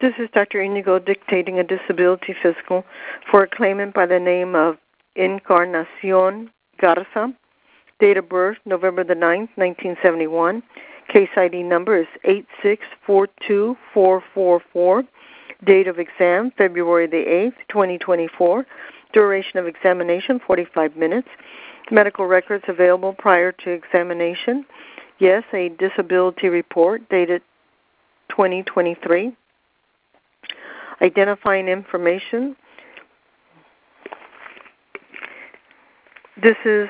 This is Dr. Inigo dictating a disability physical for a claimant by the name of Encarnacion Garza. Date of birth, November the 9th, 1971. Case ID number is 8642444. Date of exam, February the 8th, 2024. Duration of examination, 45 minutes. Medical records available prior to examination. Yes, a disability report dated 2023. Identifying information. This is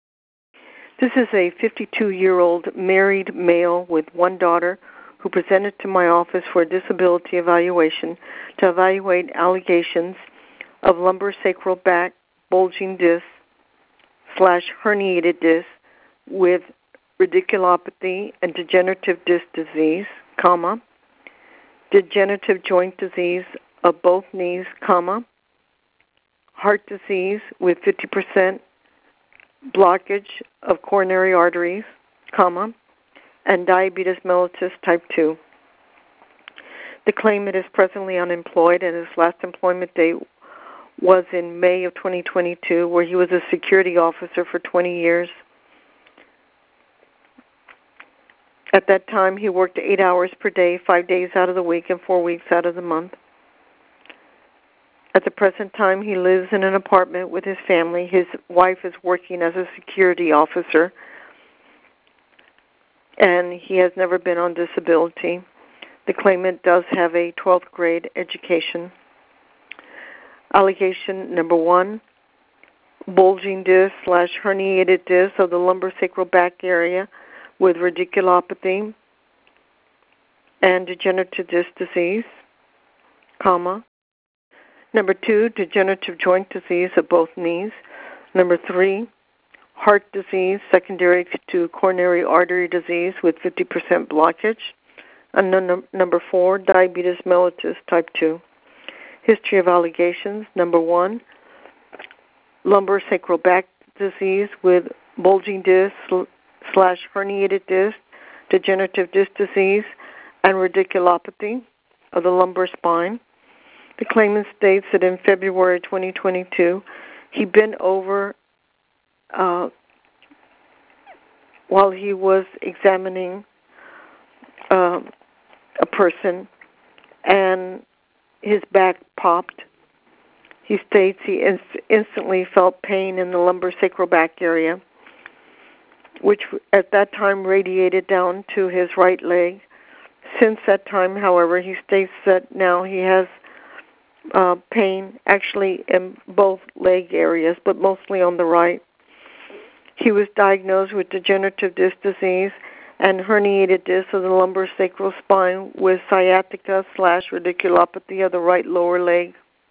a 52-year-old married male with one daughter who presented to my office for a disability evaluation to evaluate allegations of lumbosacral back bulging disc / herniated disc with radiculopathy and degenerative disc disease, degenerative joint disease of both knees, heart disease with 50% blockage of coronary arteries, and diabetes mellitus type 2. The claimant is presently unemployed, and his last employment date was in May of 2022, where he was a security officer for 20 years. At that time, he worked 8 hours per day, 5 days out of the week, and 4 weeks out of the month. At the present time, he lives in an apartment with his family. His wife is working as a security officer, and he has never been on disability. The claimant does have a 12th grade education. Allegation number 1, bulging disc / herniated disc of the lumbosacral back area with radiculopathy and degenerative disc disease, Number 2, degenerative joint disease of both knees. Number 3, heart disease secondary to coronary artery disease with 50% blockage. And number 4, diabetes mellitus type 2. History of allegations. Number 1, lumbosacral back disease with bulging disc / herniated disc, degenerative disc disease, and radiculopathy of the lumbar spine. The claimant states that in February 2022, he bent over while he was examining a person, and his back popped. He states he instantly felt pain in the lumbosacral back area, which at that time radiated down to his right leg. Since that time, however, he states that now he has pain actually in both leg areas, but mostly on the right. He was diagnosed with degenerative disc disease and herniated disc of the lumbosacral spine with sciatica / radiculopathy of the right lower leg.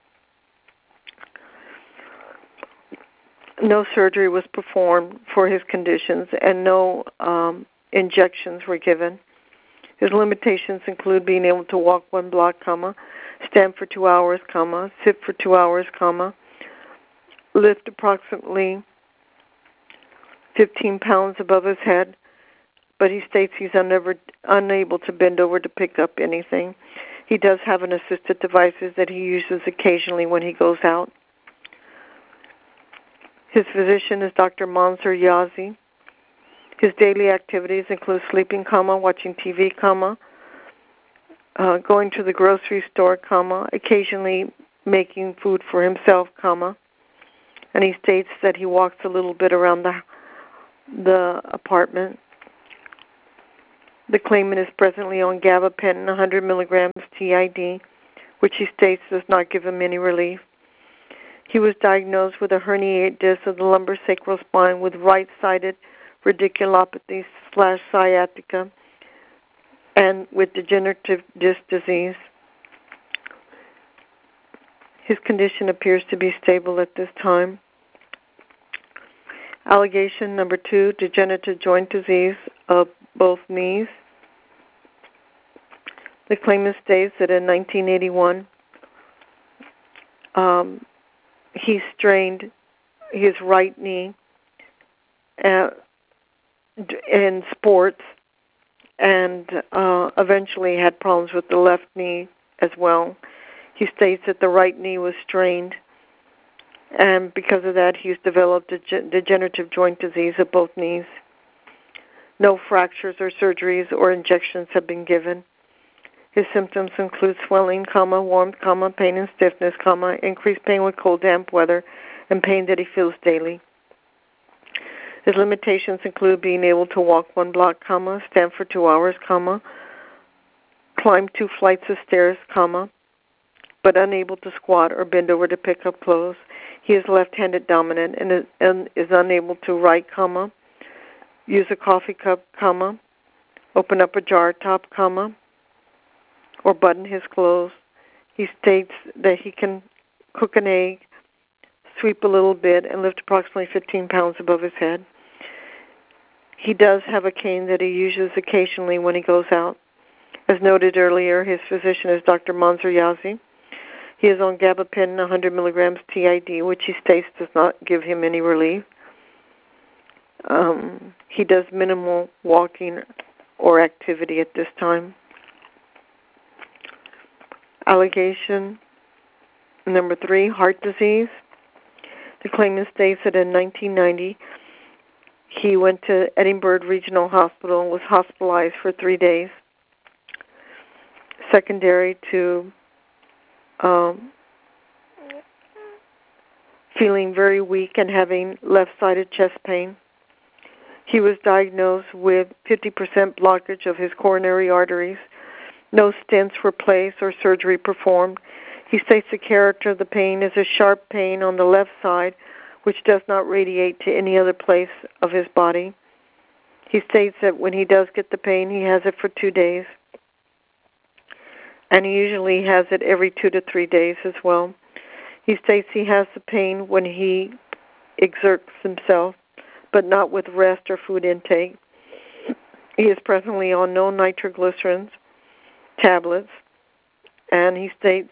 No surgery was performed for his conditions, and no injections were given. His limitations include being able to walk 1 block, stand for 2 hours, sit for 2 hours, lift approximately 15 pounds above his head, but he states he's unable to bend over to pick up anything. He does have an assisted devices that he uses occasionally when he goes out. His physician is Dr. Mansour Yazi. His daily activities include sleeping, watching TV, going to the grocery store, occasionally making food for himself, and he states that he walks a little bit around the apartment. The claimant is presently on gabapentin, 100 milligrams TID, which he states does not give him any relief. He was diagnosed with a herniated disc of the lumbosacral spine with right-sided radiculopathy / sciatica and with degenerative disc disease. His condition appears to be stable at this time. Allegation number 2, degenerative joint disease of both knees. The claimant states that in 1981, he strained his right knee in sports and eventually had problems with the left knee as well. He states that the right knee was strained, and because of that, he's developed a degenerative joint disease of both knees. No fractures or surgeries or injections have been given. His symptoms include swelling, warmth, pain and stiffness, increased pain with cold, damp weather, and pain that he feels daily. His limitations include being able to walk 1 block, stand for 2 hours, climb 2 flights of stairs, but unable to squat or bend over to pick up clothes. He is left-handed dominant and is unable to write, use a coffee cup, open up a jar top, or button his clothes. He states that he can cook an egg, sweep a little bit, and lift approximately 15 pounds above his head. He does have a cane that he uses occasionally when he goes out. As noted earlier, his physician is Dr. Mansour Yazzie. He is on gabapentin 100 milligrams TID, which he states does not give him any relief. He does minimal walking or activity at this time. Allegation number 3, heart disease. The claimant states that in 1990, he went to Edinburgh Regional Hospital and was hospitalized for 3 days, secondary to feeling very weak and having left-sided chest pain. He was diagnosed with 50% blockage of his coronary arteries. No stents were placed or surgery performed. He states the character of the pain is a sharp pain on the left side, which does not radiate to any other place of his body. He states that when he does get the pain, he has it for 2 days. And he usually has it every 2 to 3 days as well. He states he has the pain when he exerts himself, but not with rest or food intake. He is presently on no nitroglycerins tablets, and he states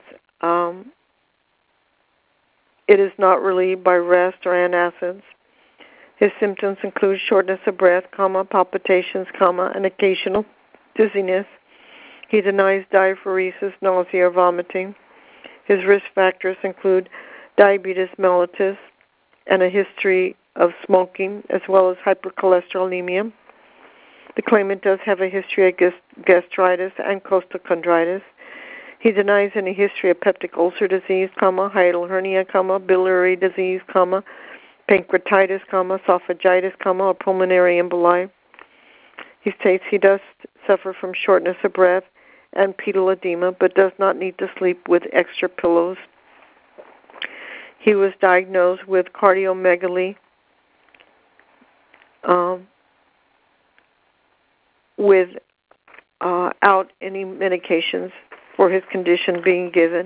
it is not relieved by rest or antacids. His symptoms include shortness of breath, palpitations, and occasional dizziness. He denies diaphoresis, nausea, or vomiting. His risk factors include diabetes mellitus and a history of smoking, as well as hypercholesterolemia. The claimant does have a history of gastritis and costochondritis. He denies any history of peptic ulcer disease, hiatal hernia, biliary disease, pancreatitis, esophagitis, or pulmonary emboli. He states he does suffer from shortness of breath and pedal edema, but does not need to sleep with extra pillows. He was diagnosed with cardiomegaly, without any medications for his condition being given.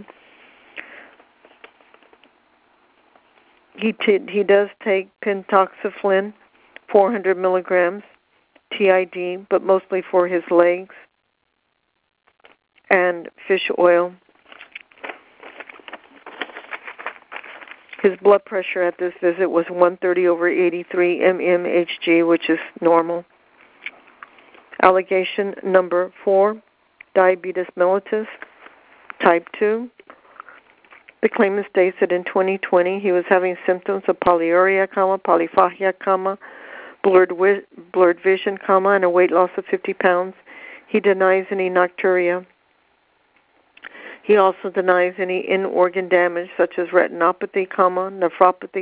He does take pentoxiflin, 400 milligrams, TID, but mostly for his legs, and fish oil. His blood pressure at this visit was 130/83 mmHg, which is normal. Allegation number 4, diabetes mellitus, type 2. The claimant states that in 2020 he was having symptoms of polyuria, polyphagia, blurred vision, and a weight loss of 50 pounds. He denies any nocturia. He also denies any in-organ damage such as retinopathy, nephropathy,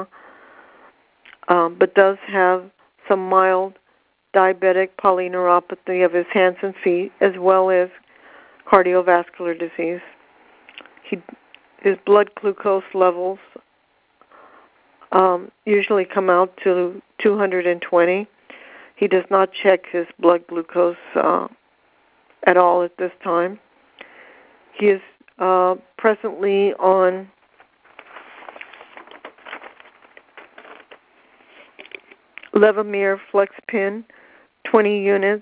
but does have some mild diabetic polyneuropathy of his hands and feet, as well as cardiovascular disease. His blood glucose levels usually come out to 220. He does not check his blood glucose at all at this time. He is presently on Levemir Flexpen, 20 units,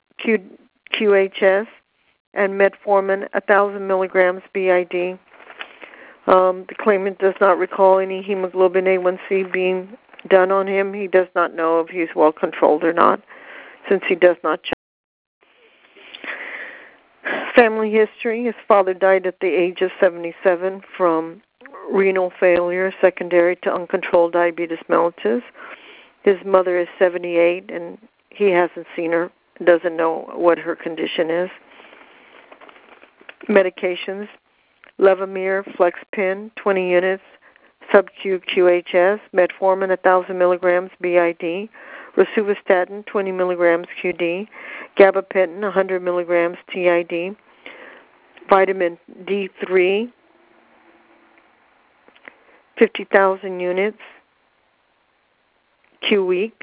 QHS, and metformin, 1,000 milligrams BID. The claimant does not recall any hemoglobin A1C being done on him. He does not know if he's well controlled or not, since he does not check. Family history. His father died at the age of 77 from renal failure secondary to uncontrolled diabetes mellitus. His mother is 78, and he hasn't seen her, doesn't know what her condition is. Medications. Levemir, Flexpin, 20 units, sub-Q QHS, metformin, 1,000 milligrams BID, rosuvastatin, 20 milligrams QD, gabapentin, 100 milligrams TID, vitamin D3, 50,000 units Q week,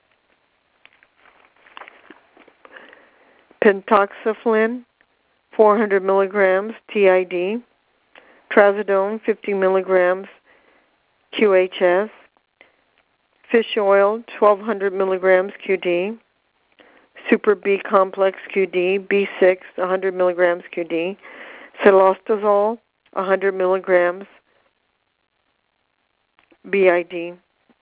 pentoxiflin, 400 milligrams TID, trazodone, 50 milligrams QHS, fish oil, 1,200 milligrams QD, Super B complex QD, B6, 100 milligrams QD, cilostazol, 100 milligrams BID.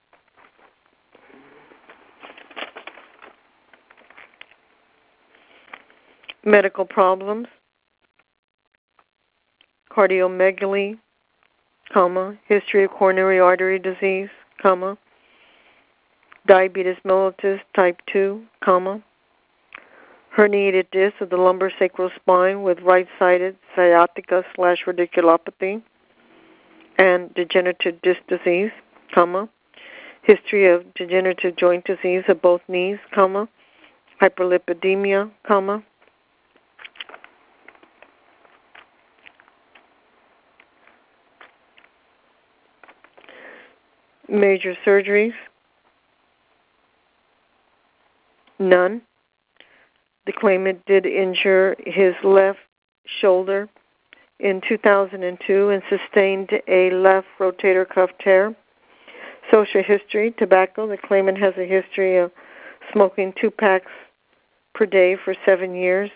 Medical problems. Cardiomegaly, history of coronary artery disease, diabetes mellitus type 2, herniated disc of the lumbar sacral spine with right-sided sciatica/radiculopathy, and degenerative disc disease, history of degenerative joint disease of both knees, hyperlipidemia, major surgeries, none. The claimant did injure his left shoulder in 2002 and sustained a left rotator cuff tear. Social history, tobacco. The claimant has a history of smoking 2 packs per day for 7 years.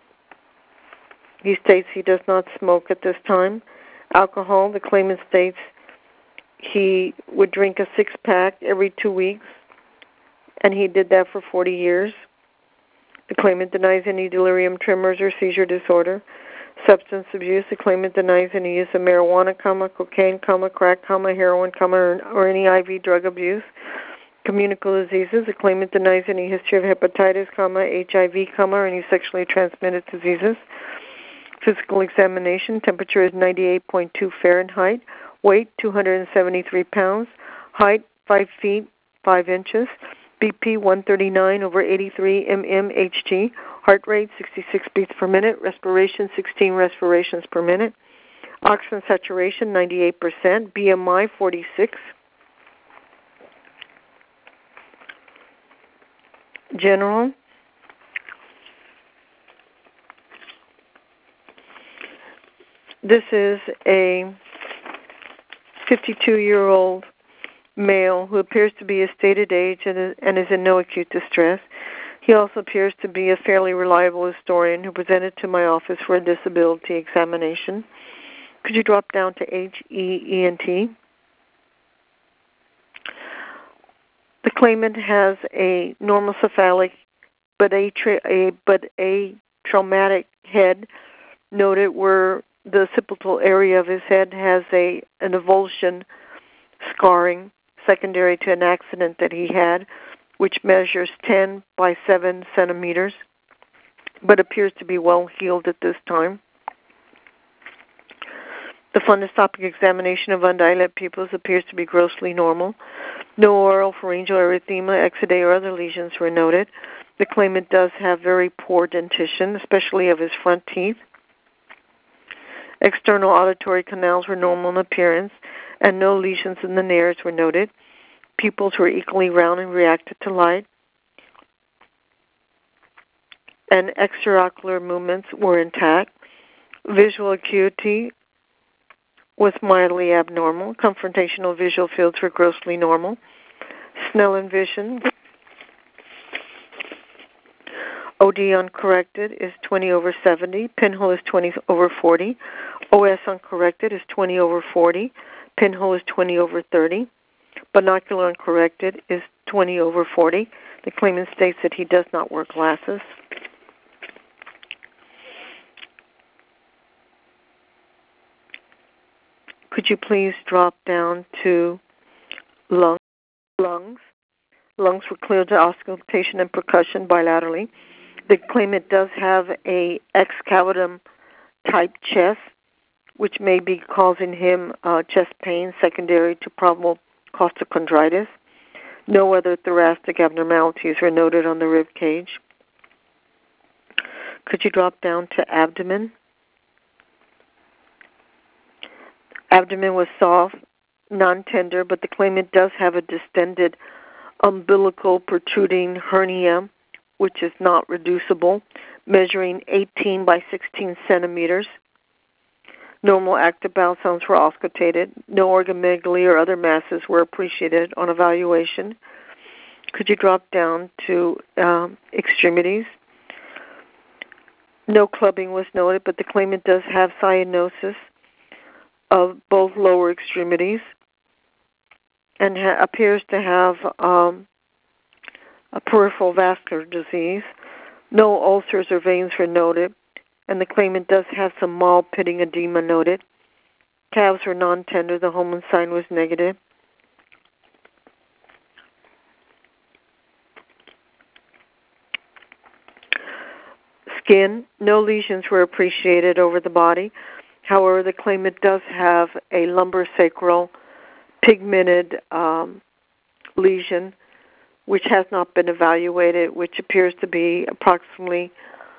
He states he does not smoke at this time. Alcohol. The claimant states he would drink a 6-pack every 2 weeks, and he did that for 40 years. The claimant denies any delirium tremors or seizure disorder. Substance abuse. The claimant denies any use of marijuana, cocaine, crack, heroin, or any IV drug abuse. Communicable diseases. The claimant denies any history of hepatitis, HIV, or any sexually transmitted diseases. Physical examination. Temperature is 98.2 Fahrenheit. Weight 273 pounds. Height 5 feet 5 inches. BP 139/83 mmHg. Heart rate 66 beats per minute. Respiration 16 respirations per minute. Oxygen saturation 98%. BMI 46. General. This is a 52-year-old male who appears to be a stated age and is in no acute distress. He also appears to be a fairly reliable historian who presented to my office for a disability examination. Could you drop down to HEENT? The claimant has a normal cephalic but a traumatic head noted where the occipital area of his head has an avulsion scarring secondary to an accident that he had, which measures 10 by 7 centimeters, but appears to be well healed at this time. The fundoscopic examination of undilated pupils appears to be grossly normal. No oral pharyngeal erythema, exudae, or other lesions were noted. The claimant does have very poor dentition, especially of his front teeth. External auditory canals were normal in appearance, and no lesions in the nares were noted. Pupils were equally round and reacted to light. And extraocular movements were intact. Visual acuity was mildly abnormal. Confrontational visual fields were grossly normal. Snellen vision, OD uncorrected is 20/70. Pinhole is 20/40. OS uncorrected is 20/40. Pinhole is 20/30. Binocular uncorrected is 20/40. The claimant states that he does not wear glasses. Could you please drop down to lungs? Lungs were cleared to auscultation and percussion bilaterally. The claimant does have a excavatum type chest, which may be causing him chest pain secondary to probable costochondritis. No other thoracic abnormalities were noted on the rib cage. Could you drop down to abdomen? Abdomen was soft, non-tender, but the claimant does have a distended umbilical protruding hernia, which is not reducible, measuring 18 by 16 centimeters. Normal active bowel sounds were auscultated. No organomegaly or other masses were appreciated on evaluation. Could you drop down to extremities? No clubbing was noted, but the claimant does have cyanosis of both lower extremities and appears to have a peripheral vascular disease. No ulcers or veins were noted, and the claimant does have some mild pitting edema noted. Calves were non-tender. The Holman sign was negative. Skin, no lesions were appreciated over the body. However, the claimant does have a lumbosacral pigmented lesion, which has not been evaluated, which appears to be approximately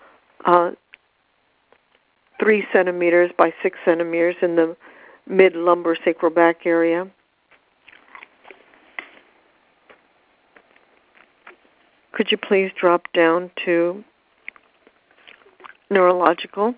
3 centimeters by 6 centimeters in the mid-lumbar sacral back area. Could you please drop down to neurological?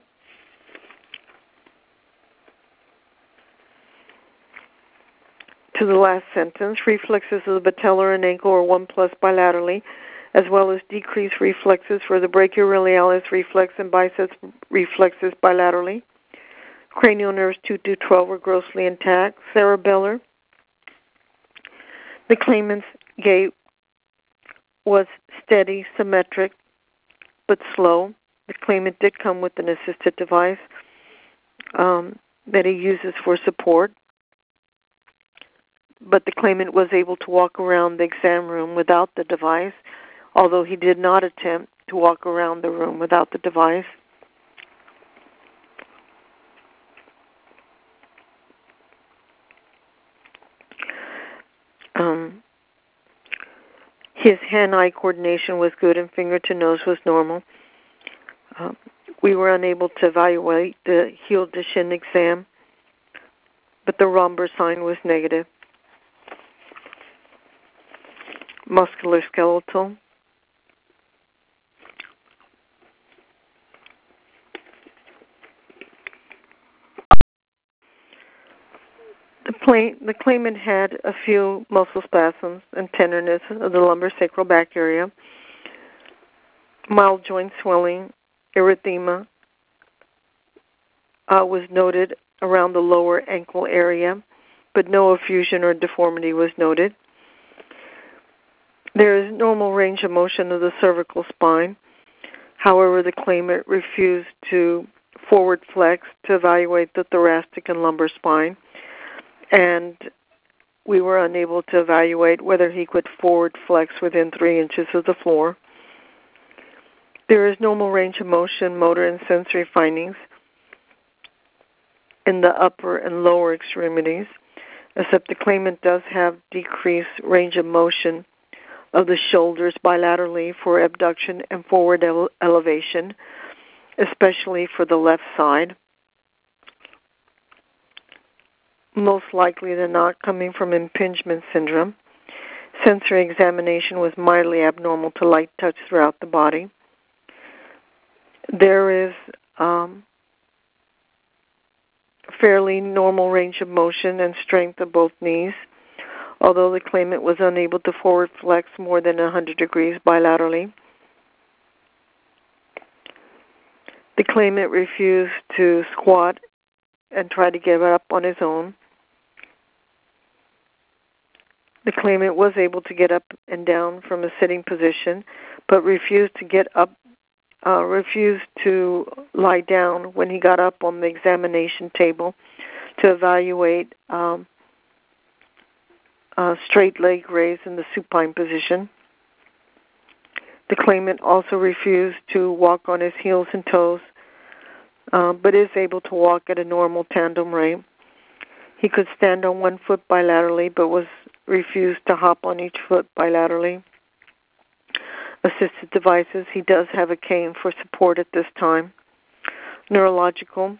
To the last sentence, reflexes of the patellar and ankle are 1+ bilaterally, as well as decreased reflexes for the brachioradialis reflex and biceps reflexes bilaterally. Cranial nerves 2 to 12 were grossly intact. Cerebellar. The claimant's gait was steady, symmetric, but slow. The claimant did come with an assisted device that he uses for support, but the claimant was able to walk around the exam room without the device, although he did not attempt to walk around the room without the device. His hand-eye coordination was good and finger-to-nose was normal. We were unable to evaluate the heel-to-shin exam, but the Romberg sign was negative. Musculoskeletal. The claimant had a few muscle spasms and tenderness of the lumbosacral back area, mild joint swelling, erythema was noted around the lower ankle area, but no effusion or deformity was noted. There is normal range of motion of the cervical spine. However, the claimant refused to forward flex to evaluate the thoracic and lumbar spine, and we were unable to evaluate whether he could forward flex within 3 inches of the floor. There is normal range of motion, motor, and sensory findings in the upper and lower extremities, except the claimant does have decreased range of motion of the shoulders bilaterally for abduction and forward elevation, especially for the left side. Most likely than not coming from impingement syndrome. Sensory examination was mildly abnormal to light touch throughout the body. There is fairly normal range of motion and strength of both knees, although the claimant was unable to forward flex more than 100 degrees bilaterally. The claimant refused to squat and try to get up on his own. The claimant was able to get up and down from a sitting position, but refused to get up, refused to lie down when he got up on the examination table to evaluate straight leg raise in the supine position. The claimant also refused to walk on his heels and toes, but is able to walk at a normal tandem rate. He could stand on one foot bilaterally, but was refused to hop on each foot bilaterally. Assisted devices, he does have a cane for support at this time. Neurological,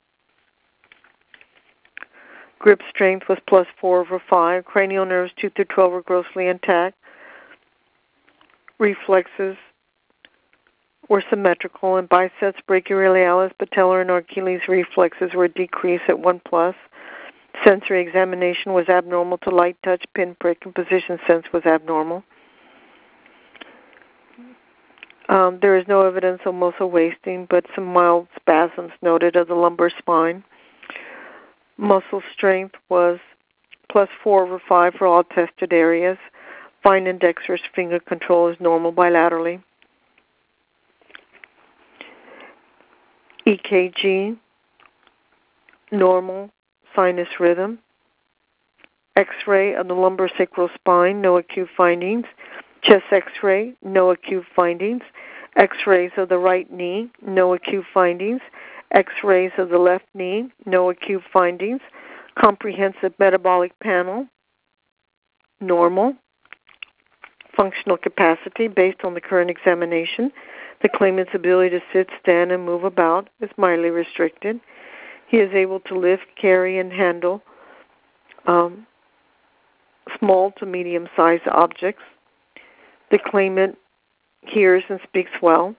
grip strength was +4/5. Cranial nerves 2 through 12 were grossly intact. Reflexes were symmetrical, and biceps, brachioradialis, patellar, and Achilles reflexes were decreased at 1+. Sensory examination was abnormal to light touch, pinprick, and position sense was abnormal. There is no evidence of muscle wasting, but some mild spasms noted of the lumbar spine. Muscle strength was +4/5 for all tested areas. Fine and dexterous finger control is normal bilaterally. EKG, normal sinus rhythm. X-ray of the lumbar sacral spine, no acute findings. Chest X-ray, no acute findings. X-rays of the right knee, no acute findings. X-rays of the left knee, no acute findings. Comprehensive metabolic panel, normal. Functional capacity based on the current examination. The claimant's ability to sit, stand, and move about is mildly restricted. He is able to lift, carry, and handle small to medium-sized objects. The claimant hears and speaks well.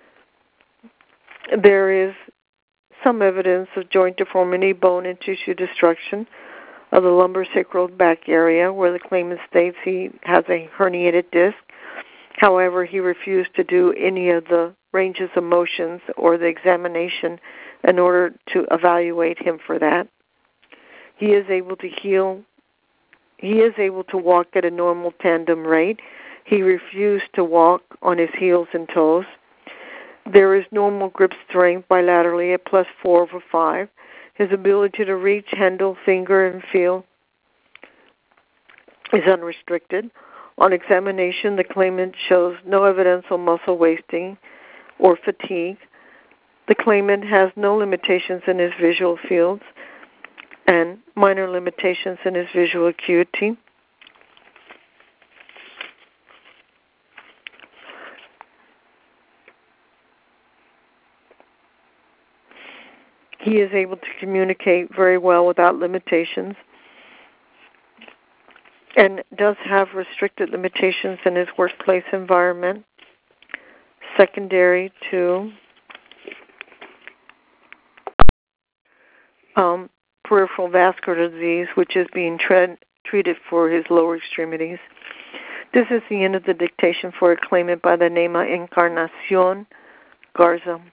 There is some evidence of joint deformity, bone, and tissue destruction of the lumbar sacral back area, where the claimant states he has a herniated disc. However, he refused to do any of the ranges of motions or the examination in order to evaluate him for that. He is able to heal. He is able to walk at a normal tandem rate. He refused to walk on his heels and toes. There is normal grip strength bilaterally at +4/5. His ability to reach, handle, finger, and feel is unrestricted. On examination, the claimant shows no evidence of muscle wasting or fatigue. The claimant has no limitations in his visual fields and minor limitations in his visual acuity. He is able to communicate very well without limitations and does have restricted limitations in his workplace environment, secondary to peripheral vascular disease, which is being treated for his lower extremities. This is the end of the dictation for a claimant by the name of Encarnacion Garza.